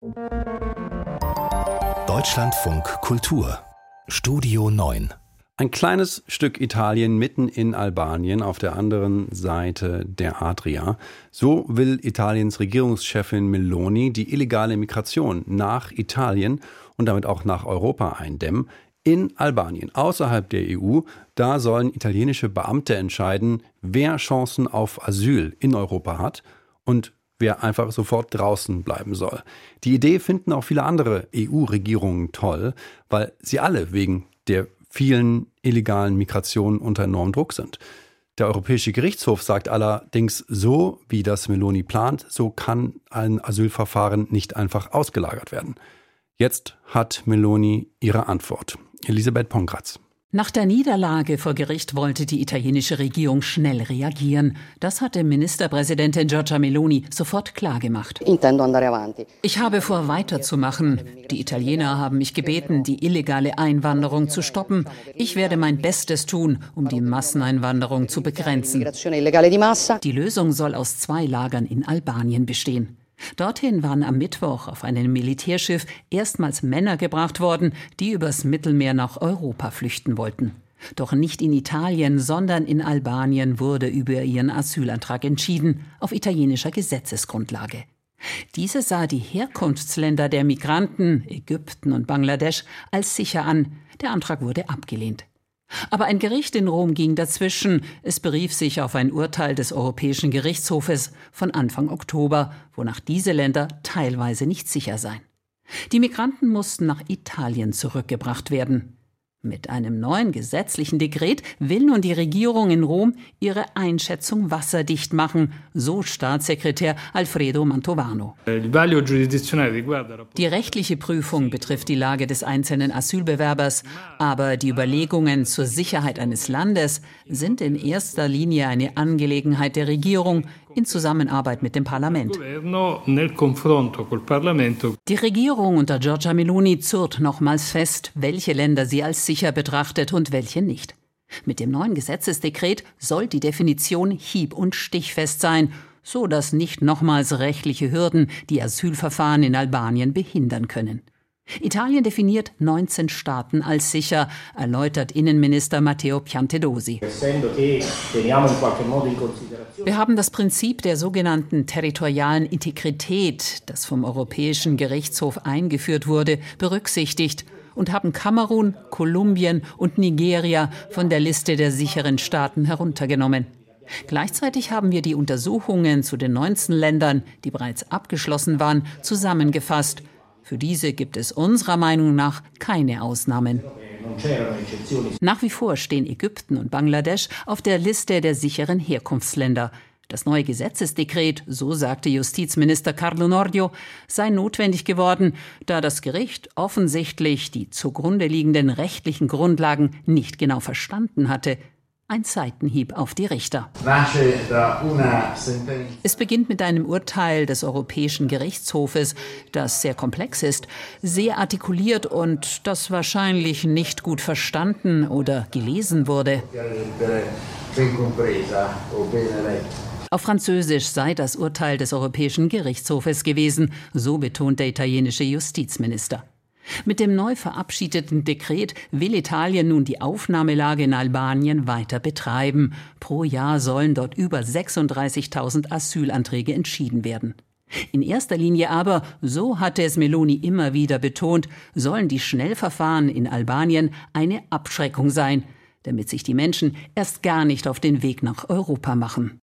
Deutschlandfunk Kultur Studio 9. Ein kleines Stück Italien mitten in Albanien auf der anderen Seite der Adria. So will Italiens Regierungschefin Meloni die illegale Migration nach Italien und damit auch nach Europa eindämmen. In Albanien, außerhalb der EU, da sollen italienische Beamte entscheiden, wer Chancen auf Asyl in Europa hat und wer einfach sofort draußen bleiben soll. Die Idee finden auch viele andere EU-Regierungen toll, weil sie alle wegen der vielen illegalen Migrationen unter enormem Druck sind. Der Europäische Gerichtshof sagt allerdings, so wie das Meloni plant, so kann ein Asylverfahren nicht einfach ausgelagert werden. Jetzt hat Meloni ihre Antwort. Elisabeth Pongratz. Nach der Niederlage vor Gericht wollte die italienische Regierung schnell reagieren. Das hatte Ministerpräsidentin Giorgia Meloni sofort klargemacht. Ich habe vor, weiterzumachen. Die Italiener haben mich gebeten, die illegale Einwanderung zu stoppen. Ich werde mein Bestes tun, um die Masseneinwanderung zu begrenzen. Die Lösung soll aus 2 Lagern in Albanien bestehen. Dorthin waren am Mittwoch auf einem Militärschiff erstmals Männer gebracht worden, die übers Mittelmeer nach Europa flüchten wollten. Doch nicht in Italien, sondern in Albanien wurde über ihren Asylantrag entschieden, auf italienischer Gesetzesgrundlage. Diese sah die Herkunftsländer der Migranten, Ägypten und Bangladesch, als sicher an. Der Antrag wurde abgelehnt. Aber ein Gericht in Rom ging dazwischen. Es berief sich auf ein Urteil des Europäischen Gerichtshofes von Anfang Oktober, wonach diese Länder teilweise nicht sicher seien. Die Migranten mussten nach Italien zurückgebracht werden. Mit einem neuen gesetzlichen Dekret will nun die Regierung in Rom ihre Einschätzung wasserdicht machen, so Staatssekretär Alfredo Mantovano. Die rechtliche Prüfung betrifft die Lage des einzelnen Asylbewerbers, aber die Überlegungen zur Sicherheit eines Landes sind in erster Linie eine Angelegenheit der Regierung in Zusammenarbeit mit dem Parlament. Die Regierung unter Giorgia Meloni zurrt nochmals fest, welche Länder sie als sicher betrachtet und welche nicht. Mit dem neuen Gesetzesdekret soll die Definition hieb- und stichfest sein, so dass nicht nochmals rechtliche Hürden die Asylverfahren in Albanien behindern können. Italien definiert 19 Staaten als sicher, erläutert Innenminister Matteo Piantedosi. Wir haben das Prinzip der sogenannten territorialen Integrität, das vom Europäischen Gerichtshof eingeführt wurde, berücksichtigt und haben Kamerun, Kolumbien und Nigeria von der Liste der sicheren Staaten heruntergenommen. Gleichzeitig haben wir die Untersuchungen zu den 19 Ländern, die bereits abgeschlossen waren, zusammengefasst. Für diese gibt es unserer Meinung nach keine Ausnahmen. Nach wie vor stehen Ägypten und Bangladesch auf der Liste der sicheren Herkunftsländer. Das neue Gesetzesdekret, so sagte Justizminister Carlo Nordio, sei notwendig geworden, da das Gericht offensichtlich die zugrunde liegenden rechtlichen Grundlagen nicht genau verstanden hatte. Ein Seitenhieb auf die Richter. Es beginnt mit einem Urteil des Europäischen Gerichtshofes, das sehr komplex ist, sehr artikuliert und das wahrscheinlich nicht gut verstanden oder gelesen wurde. Auf Französisch sei das Urteil des Europäischen Gerichtshofes gewesen, so betont der italienische Justizminister. Mit dem neu verabschiedeten Dekret will Italien nun die Aufnahmelage in Albanien weiter betreiben. Pro Jahr sollen dort über 36.000 Asylanträge entschieden werden. In erster Linie aber, so hatte es Meloni immer wieder betont, sollen die Schnellverfahren in Albanien eine Abschreckung sein, damit sich die Menschen erst gar nicht auf den Weg nach Europa machen.